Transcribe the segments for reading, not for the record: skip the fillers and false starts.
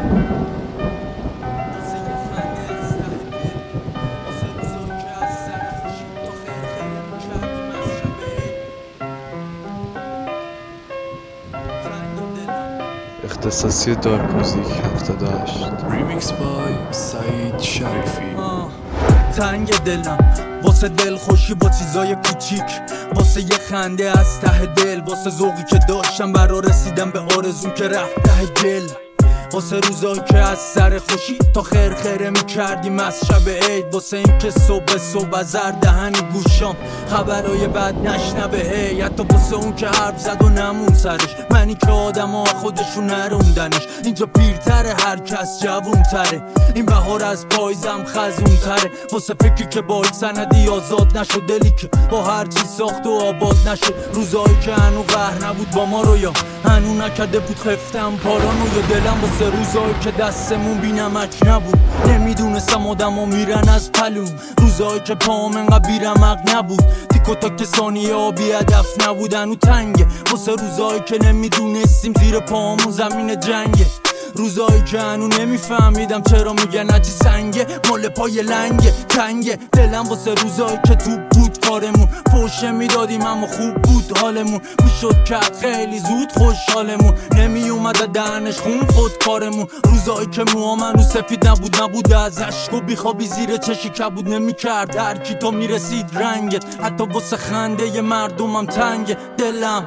اختصاصی دارک موزیک 78 ریمیکس بای سعید شریفی. تنگ دلم واسه دل خوشی با چیزای کوچیک، واسه یه خنده از ته دل، واسه ذوقی که داشتم برا رسیدم به آرزوم که رفت ته دل، واسه روزایی که از سر خوشی تا خرخره میکردیم از شب عید، واسه این که صبح از هر دهن گوشام خبرای بد نشنوه هی، حتی واسه اون که حرف زد و نمون سرش، منی که آدم ها خودشون نروندنش، اینجا پیرتره هر کس جوون تره، این بهار از پایزم خزون تره، واسه فکری که با این سندی آزاد نشد، دلی که با هر چی ساخت و آباد نشد، روزایی که هنو قهر نبود با ما رو یا هنو نکرده بود خفتم پارانو، یا دلم واسه روزایی که دستمون بی نمک نبود، نمیدونستم آدم ها میرن از پلوم، روزایی که پام انقدر بی رمق نبود، تیکو تا که ثانیه ها بی هدف نبودن و تنگه، واسه روزایی که نمیدونستیم زیر پامون زمین جنگه، روزایی که هنو نمیفهمیدم چرا میگن عجی سنگه، مال پای لنگه تنگه، دلم واسه روزایی که تو بود کارمون، فوشه میدادیم اما خوب بود حالمون، میشد کرد خیلی زود خوشحالمون، نمی اومده دهنش خون خود کارمون، روزایی که موامنو سفید نبود از عشق و بیخوابی زیر چشی کبود نمیکرد هر کی تو میرسید رنگت، حتی واسه خنده ی مردمم تنگه دلم،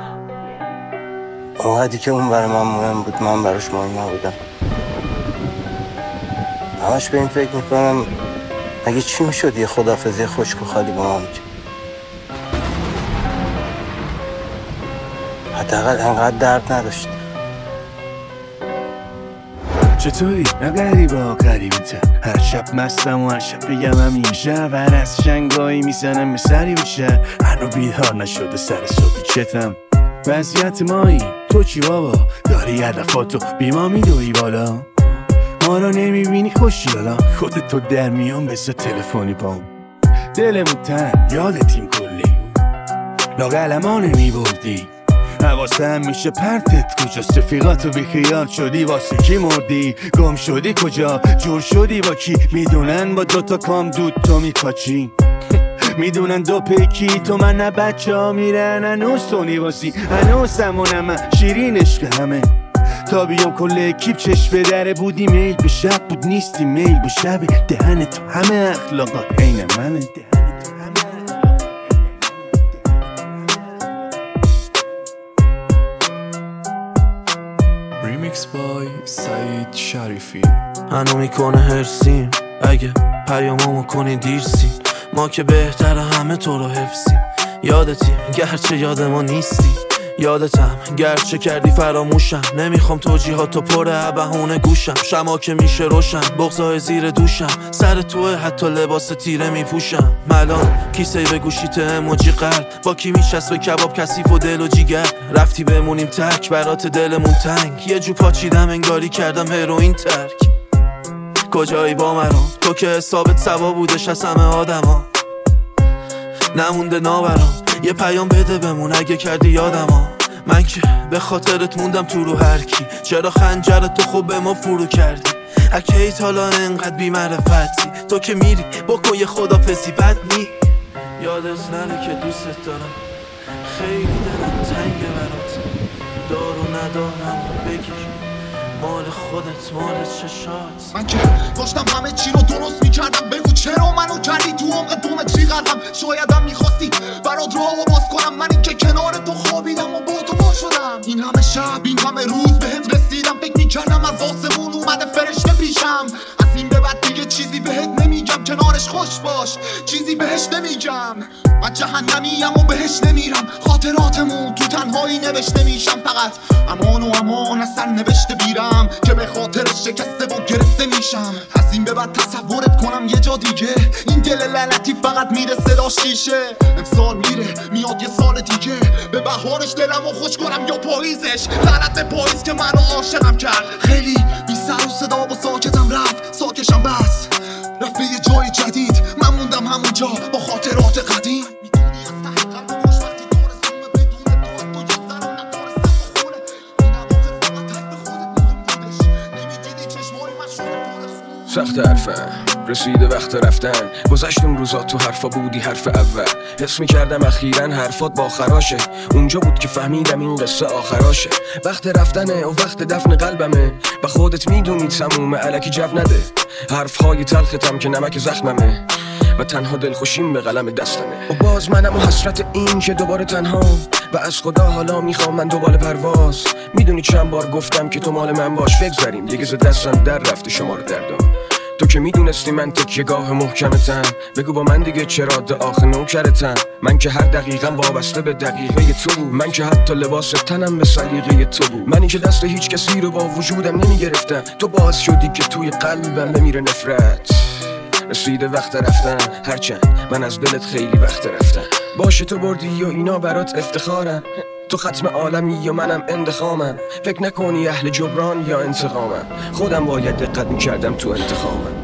اونقدری که اون برای من مهم بود من براش مهم نبودم، همش به این فکر میکنم اگه چی میشد یه خداحافظی خشک و خالی با ما میکرد، حداقل انقدر درد نداشت. چطوری؟ نه غریبا غریبتم، هر شب مستم و هر شب بگم همین شب، هر از شنگایی میزنم به سری بشه، هنو بیدار نشده سر صبحی چتم، وضعیت مایی تو چی بابا؟ داری هدفاتو بی ما میدوی بالا، ما رو نمیبینی خوشیالا، خودتو در میان بسه تلفنی پام، دلمون تن یادتیم کلی، لاغلما نمیبردی، حواسم میشه پرتت کجاست، رفیقاتو بیخیال شدی واسه کی مردی، گم شدی کجا، جور شدی با کی، میدونن با دوتا کام دود تو میپاچی، میدونن دو پیکی تو من نه بچه ها میرن، هنوز تو نیواسی هنوز سمونم شیرین عشق همه، تا بیام کل اکیب چشم به دره بودی، میل به شب بود نیستی میل به شب، دهن تو همه اخلاقات عین منه، ریمیکس بای سعید شریفی. هنو میکنه هرسیم اگه پیاممو کنی دیرسیم، ما که بهتر همه تو رو حفظیم، یادتیم گرچه یاد ما نیستی، یادتم گرچه کردی فراموشم، نمیخوام توجیهاتو پر بهونه گوشم، شما که میشه روشن بغضای زیر دوشم، سر توه حتی لباس تیره میپوشم، ملان کیسه به گوشیت اموجی قلب، با کی میچسبه کباب کثیف و دل و جیگر، رفتی بمونیم تک برات دلمون تنگ، یه جو پاچیدم انگاری کردم هروئین ترک، کجایی با مرام تو که حسابت سوا بودش از همه آدما، نمونده ناورام یه پیام بده بمون اگه کردی یادما، من که به خاطرت موندم تو رو هر کی، چرا خنجرت تو خوب به ما فرو کردی، اکیت حالا انقدر بی معرفتی، تو که میری بکن یه خدافظی بد می، یادت نره که دوست دارم، خیلی دلم تنگه برات، دار و ندارم بگیر مال خودت مال چشات، من که داشتم همه چی رو درست میکردم، بگو چرا منو کردی تو عمق دومتری قدم، شایدم میخواستی برات راهو باز کنم، من این که کنار تو خوابیدم و با تو با شدم، این همه شب این همه روز بهم رسیدم، فکر میکردم از آسمون اومده فرشته پیشم، از این به بعد دیگه چیزی بهت نمیگم، کنارش خوش باش چیزی بهش نمیگم، من جهنمیم و بهش نمیرم، خاطراتمون تو تنهایی نوشته میشم، فقط امان و امان از سر نوشته بیرم که به خاطرش شکسته و گرفته میشم، از این به بعد تصورت کنم یه جا دیگه، این دل لعنتی فقط میره صدا شیشه، امسال میره میاد یه سال دیگه، به بهارش دلمو خوش کنم یا پاییزش، لعنت پاییز که منو عاشقم کرد، خیلی بی سر و صدا و ساکتم رفت، ساکشم بس رفت به یه جای جدید، من موندم همونجا با خاطرات قدیم، میدونی سخت حرفم رسیده وقت رفتن. گذشت اون روزا تو حرفا بودی حرف اول. حس میکردم اخیراً حرفات با خراشه. اونجا بود که فهمیدم این قصه آخراشه. وقت رفتنه و وقت دفن قلبمه. و خودت میدونی تموم الکی جو نده. حرفهای تلختم که نمک زخممه و تنها دلخوشیم به قلم دستمه. و باز منم و حسرت این که دوباره تنها و از خدا حالا میخوام من دوباره پرواز. میدونی چند بار گفتم که تو مال من باش بگذریم. دیگه ز دستم در رفته شمار دردم. تو که میدونستی من تکیه‌گاه محکمتم. بگو با من دیگه چرا آخه نوکرتم. من که هر دقیقم وابسته به دقیقه تو بود. من که حتی لباس تنم به سلیقه تو بود. منی که دست هیچ کسی رو با وجودم نمیگرفتم. تو باعث شدی که توی قلبم بمیره نفرت. رسیده وقت رفتن هرچند من از دلت خیلی وقت رفتم. باشه تو بردی و اینا برات افتخارم. تو ختم عالمی یا منم انتخامم. فکر نکنی اهل جبران یا انتقامم. خودم باید دقت میکردم تو انتخامم.